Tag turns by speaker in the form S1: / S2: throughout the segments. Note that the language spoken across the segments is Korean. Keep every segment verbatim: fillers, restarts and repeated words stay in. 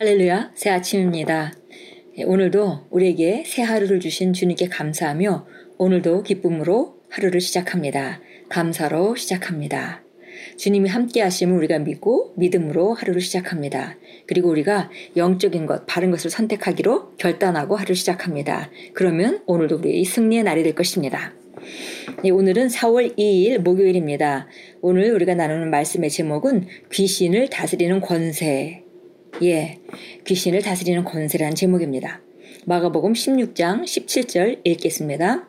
S1: 할렐루야, 새 아침입니다. 오늘도 우리에게 새 하루를 주신 주님께 감사하며 오늘도 기쁨으로 하루를 시작합니다. 감사로 시작합니다. 주님이 함께 하심을 우리가 믿고 믿음으로 하루를 시작합니다. 그리고 우리가 영적인 것, 바른 것을 선택하기로 결단하고 하루를 시작합니다. 그러면 오늘도 우리의 승리의 날이 될 것입니다. 네, 오늘은 사월 이일 목요일입니다. 오늘 우리가 나누는 말씀의 제목은 귀신을 다스리는 권세. 예, 귀신을 다스리는 권세라는 제목입니다. 마가복음 십육장 십칠절 읽겠습니다.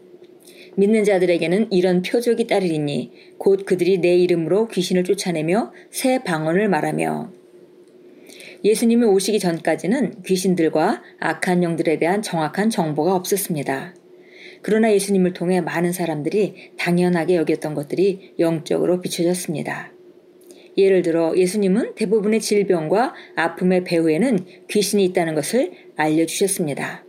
S1: 믿는 자들에게는 이런 표적이 따르리니 곧 그들이 내 이름으로 귀신을 쫓아내며 새 방언을 말하며. 예수님이 오시기 전까지는 귀신들과 악한 영들에 대한 정확한 정보가 없었습니다. 그러나 예수님을 통해 많은 사람들이 당연하게 여겼던 것들이 영적으로 비춰졌습니다. 예를 들어 예수님은 대부분의 질병과 아픔의 배후에는 귀신이 있다는 것을 알려주셨습니다.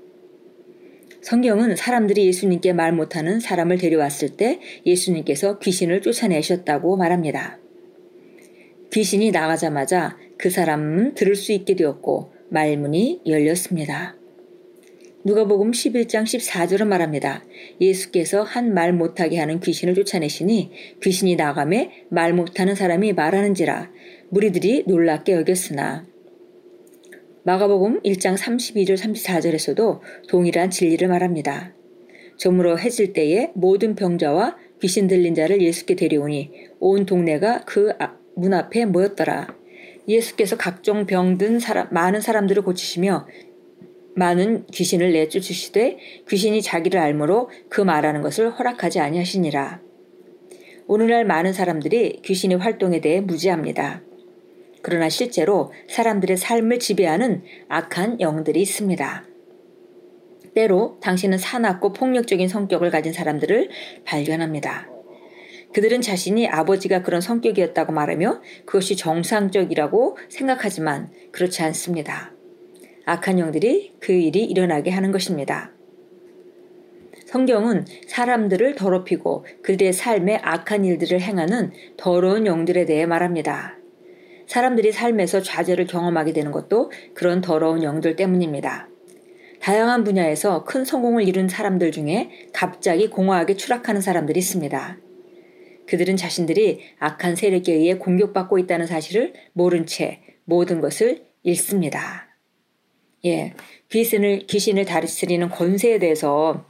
S1: 성경은 사람들이 예수님께 말 못하는 사람을 데려왔을 때 예수님께서 귀신을 쫓아내셨다고 말합니다. 귀신이 나가자마자 그 사람은 들을 수 있게 되었고 말문이 열렸습니다. 누가복음 십일장 십사절은 말합니다. 예수께서 한 말 못하게 하는 귀신을 쫓아내시니 귀신이 나가매 말 못하는 사람이 말하는지라 무리들이 놀랍게 여겼으나. 마가복음 일장 삼십이절 삼십사절에서도 동일한 진리를 말합니다. 저물어 해질 때에 모든 병자와 귀신 들린 자를 예수께 데려오니 온 동네가 그 문 앞에 모였더라. 예수께서 각종 병든 사람, 많은 사람들을 고치시며 많은 귀신을 내쫓으시되 귀신이 자기를 알므로 그 말하는 것을 허락하지 아니하시니라. 오늘날 많은 사람들이 귀신의 활동에 대해 무지합니다. 그러나 실제로 사람들의 삶을 지배하는 악한 영들이 있습니다. 때로 당신은 사납고 폭력적인 성격을 가진 사람들을 발견합니다. 그들은 자신이 아버지가 그런 성격이었다고 말하며 그것이 정상적이라고 생각하지만 그렇지 않습니다. 악한 영들이 그 일이 일어나게 하는 것입니다. 성경은 사람들을 더럽히고 그들의 삶에 악한 일들을 행하는 더러운 영들에 대해 말합니다. 사람들이 삶에서 좌절을 경험하게 되는 것도 그런 더러운 영들 때문입니다. 다양한 분야에서 큰 성공을 이룬 사람들 중에 갑자기 공허하게 추락하는 사람들이 있습니다. 그들은 자신들이 악한 세력에 의해 공격받고 있다는 사실을 모른 채 모든 것을 잃습니다. 예, 귀신을, 귀신을 다스리는 권세에 대해서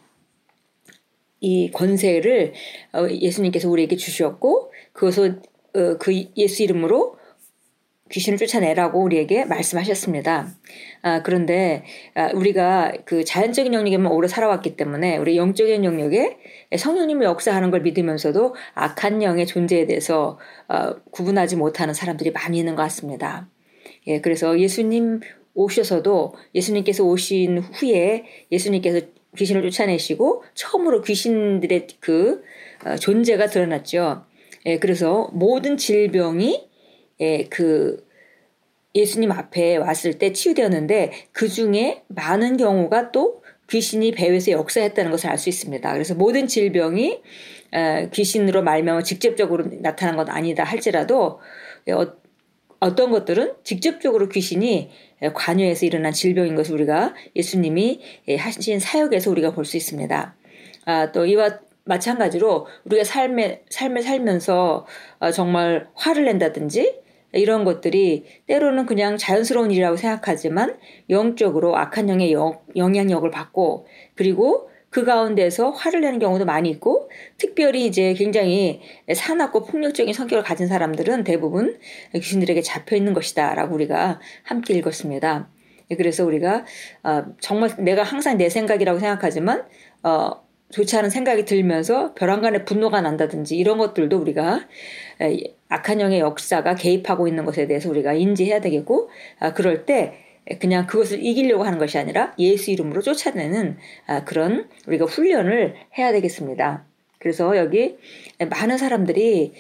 S1: 이 권세를 예수님께서 우리에게 주셨고 그것을 그 예수 이름으로 귀신을 쫓아내라고 우리에게 말씀하셨습니다. 아, 그런데 우리가 그 자연적인 영역에만 오래 살아왔기 때문에 우리 영적인 영역에 성령님이 역사하는 걸 믿으면서도 악한 영의 존재에 대해서 어, 구분하지 못하는 사람들이 많이 있는 것 같습니다. 예, 그래서 예수님 오셔서도 예수님께서 오신 후에 예수님께서 귀신을 쫓아내시고 처음으로 귀신들의 그 어, 존재가 드러났죠. 예, 그래서 모든 질병이 예, 그 예수님 앞에 왔을 때 치유되었는데 그 중에 많은 경우가 또 귀신이 배후에서 역사했다는 것을 알 수 있습니다. 그래서 모든 질병이 에, 귀신으로 말미암아 직접적으로 나타난 건 아니다 할지라도 예, 어, 어떤 것들은 직접적으로 귀신이 관여해서 일어난 질병인 것을 우리가 예수님이 하신 사역에서 우리가 볼 수 있습니다. 아, 또 이와 마찬가지로 우리가 삶에, 삶을 살면서 정말 화를 낸다든지 이런 것들이 때로는 그냥 자연스러운 일이라고 생각하지만 영적으로 악한 영의 영향력을 받고 그리고 그 가운데서 화를 내는 경우도 많이 있고 특별히 이제 굉장히 사납고 폭력적인 성격을 가진 사람들은 대부분 귀신들에게 잡혀 있는 것이다 라고 우리가 함께 읽었습니다. 그래서 우리가 정말 내가 항상 내 생각이라고 생각하지만 어, 좋지 않은 생각이 들면서 벼랑간에 분노가 난다든지 이런 것들도 우리가 악한 영의 역사가 개입하고 있는 것에 대해서 우리가 인지해야 되겠고 그럴 때 그냥 그것을 이기려고 하는 것이 아니라 예수 이름으로 쫓아내는 그런 우리가 훈련을 해야 되겠습니다. 그래서 여기 많은 사람들이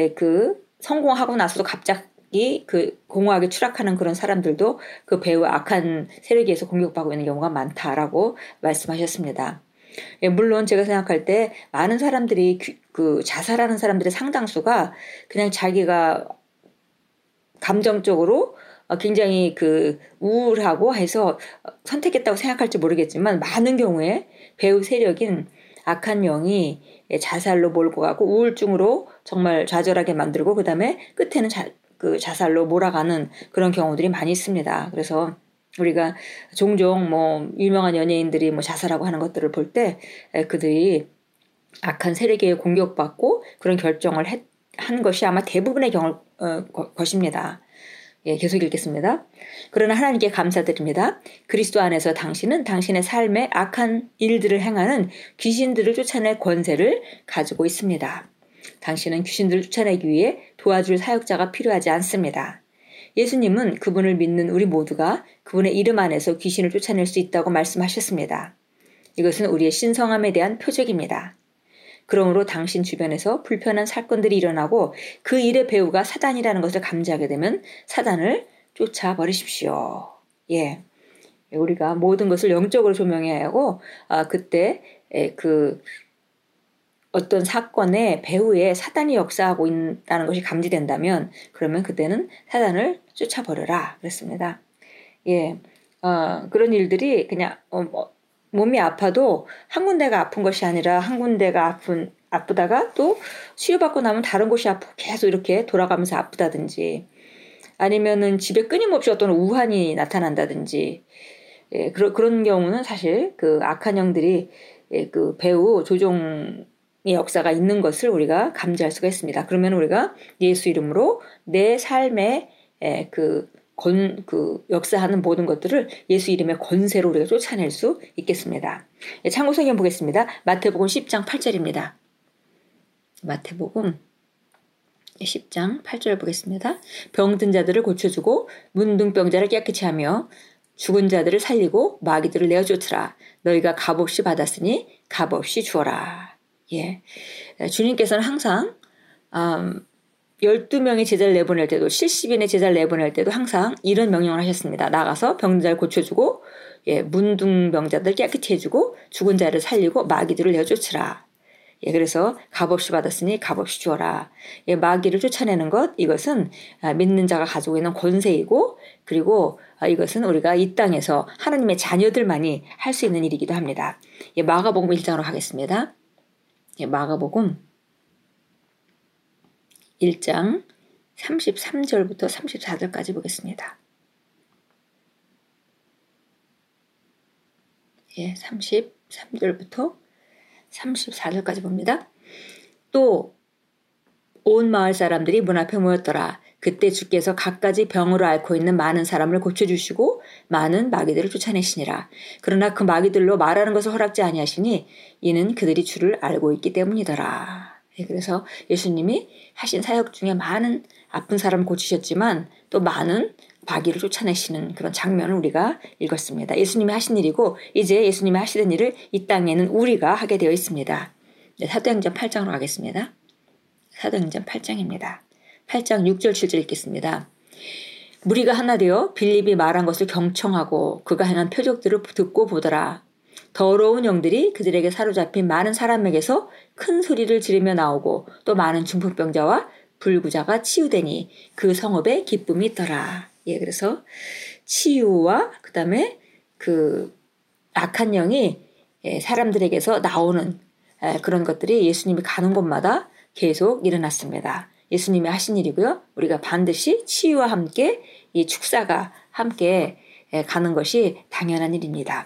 S1: 그 성공하고 나서도 갑자기 그 공허하게 추락하는 그런 사람들도 그 배후 악한 세력에 의해서 공격받고 있는 경우가 많다라고 말씀하셨습니다. 물론 제가 생각할 때 많은 사람들이 그 자살하는 사람들의 상당수가 그냥 자기가 감정적으로 어, 굉장히 그 우울하고 해서 선택했다고 생각할지 모르겠지만 많은 경우에 배후 세력인 악한 영이 자살로 몰고 가고 우울증으로 정말 좌절하게 만들고 그 다음에 끝에는 자, 그 자살로 몰아가는 그런 경우들이 많이 있습니다. 그래서 우리가 종종 뭐 유명한 연예인들이 뭐 자살하고 하는 것들을 볼 때 그들이 악한 세력에 공격받고 그런 결정을 했, 한 것이 아마 대부분의 경우 어, 것입니다. 예, 계속 읽겠습니다. 그러나 하나님께 감사드립니다. 그리스도 안에서 당신은 당신의 삶에 악한 일들을 행하는 귀신들을 쫓아낼 권세를 가지고 있습니다. 당신은 귀신들을 쫓아내기 위해 도와줄 사역자가 필요하지 않습니다. 예수님은 그분을 믿는 우리 모두가 그분의 이름 안에서 귀신을 쫓아낼 수 있다고 말씀하셨습니다. 이것은 우리의 신성함에 대한 표적입니다. 그러므로 당신 주변에서 불편한 사건들이 일어나고 그 일의 배후가 사단이라는 것을 감지하게 되면 사단을 쫓아버리십시오. 예, 우리가 모든 것을 영적으로 조명해야 하고 아, 그때 에, 그 어떤 사건의 배후에 사단이 역사하고 있다는 것이 감지된다면 그러면 그때는 사단을 쫓아버려라 그랬습니다. 예, 어, 그런 일들이 그냥 어, 뭐, 몸이 아파도 한 군데가 아픈 것이 아니라 한 군데가 아픈 아프다가 또 치유받고 나면 다른 곳이 아프고 계속 이렇게 돌아가면서 아프다든지 아니면은 집에 끊임없이 어떤 우환이 나타난다든지 예, 그런 그런 경우는 사실 그 악한 영들이 예, 그 배후 조종의 역사가 있는 것을 우리가 감지할 수가 있습니다. 그러면 우리가 예수 이름으로 내 삶에 예, 그 권, 그, 역사하는 모든 것들을 예수 이름의 권세로 우리가 쫓아낼 수 있겠습니다. 참고 성경 보겠습니다. 마태복음 십 장 팔 절입니다. 마태복음 십 장 팔 절 보겠습니다. 병든 자들을 고쳐주고 문둥병자를 깨끗이 하며 죽은 자들을 살리고 마귀들을 내어 쫓으라. 너희가 값없이 받았으니 값없이 주어라. 예. 주님께서는 항상, 음, 열두 명의 제자를 내보낼 때도 칠십 인의 제자를 내보낼 때도 항상 이런 명령을 하셨습니다. 나가서 병든 자를 고쳐주고 예, 문둥병자들 깨끗이 해주고 죽은 자를 살리고 마귀들을 내어 쫓으라. 예, 그래서 값없이 받았으니 값없이 주어라. 예, 마귀를 쫓아내는 것 이것은 믿는 자가 가지고 있는 권세이고 그리고 이것은 우리가 이 땅에서 하나님의 자녀들만이 할 수 있는 일이기도 합니다. 예, 마가복음 일 장으로 가겠습니다. 예, 마가복음 일 장 삼십삼 절부터 삼십사 절까지 보겠습니다. 예, 삼십삼 절부터 삼십사 절까지 봅니다. 또 온 마을 사람들이 문 앞에 모였더라. 그때 주께서 갖가지 병으로 앓고 있는 많은 사람을 고쳐주시고 많은 마귀들을 쫓아내시니라. 그러나 그 마귀들로 말하는 것을 허락지 아니하시니 이는 그들이 주를 알고 있기 때문이더라. 예, 그래서 예수님이 하신 사역 중에 많은 아픈 사람을 고치셨지만 또 많은 마귀를 쫓아내시는 그런 장면을 우리가 읽었습니다. 예수님이 하신 일이고 이제 예수님이 하시던 일을 이 땅에는 우리가 하게 되어 있습니다. 네, 사도행전 팔 장으로 가겠습니다. 사도행전 팔 장입니다. 팔 장 육 절 칠 절 읽겠습니다. 무리가 하나 되어 빌립이 말한 것을 경청하고 그가 행한 표적들을 듣고 보더라. 더러운 영들이 그들에게 사로잡힌 많은 사람에게서 큰 소리를 지르며 나오고 또 많은 중풍병자와 불구자가 치유되니 그 성읍에 기쁨이 있더라. 예, 그래서 치유와 그 다음에 그 악한 영이 사람들에게서 나오는 그런 것들이 예수님이 가는 곳마다 계속 일어났습니다. 예수님이 하신 일이고요. 우리가 반드시 치유와 함께 이 축사가 함께 가는 것이 당연한 일입니다.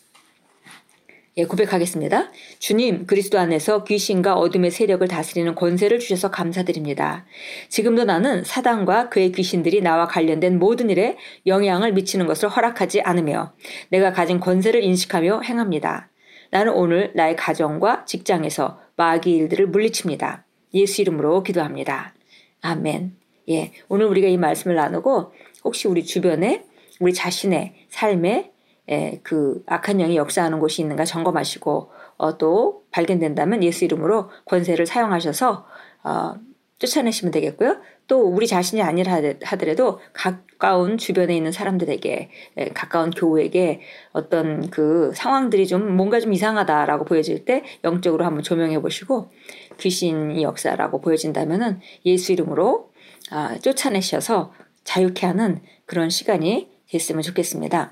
S1: 예, 고백하겠습니다. 주님, 그리스도 안에서 귀신과 어둠의 세력을 다스리는 권세를 주셔서 감사드립니다. 지금도 나는 사단과 그의 귀신들이 나와 관련된 모든 일에 영향을 미치는 것을 허락하지 않으며 내가 가진 권세를 인식하며 행합니다. 나는 오늘 나의 가정과 직장에서 마귀 일들을 물리칩니다. 예수 이름으로 기도합니다. 아멘. 예, 오늘 우리가 이 말씀을 나누고 혹시 우리 주변에 우리 자신의 삶에 예, 그 악한 영이 역사하는 곳이 있는가 점검하시고 어, 또 발견된다면 예수 이름으로 권세를 사용하셔서 어, 쫓아내시면 되겠고요. 또 우리 자신이 아니라 하더라도 가까운 주변에 있는 사람들에게 예, 가까운 교우에게 어떤 그 상황들이 좀 뭔가 좀 이상하다라고 보여질 때 영적으로 한번 조명해 보시고 귀신이 역사라고 보여진다면은 예수 이름으로 아, 쫓아내셔서 자유케 하는 그런 시간이 됐으면 좋겠습니다.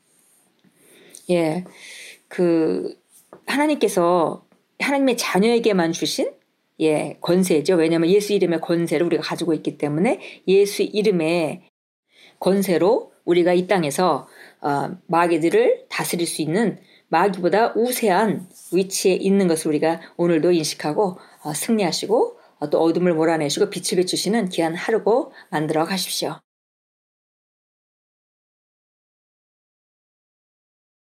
S1: 예, 그 하나님께서 하나님의 자녀에게만 주신 예, 권세죠. 왜냐하면 예수 이름의 권세를 우리가 가지고 있기 때문에 예수 이름의 권세로 우리가 이 땅에서 어, 마귀들을 다스릴 수 있는 마귀보다 우세한 위치에 있는 것을 우리가 오늘도 인식하고 어, 승리하시고 어, 또 어둠을 몰아내시고 빛을 비추시는 귀한 하루고 만들어 가십시오.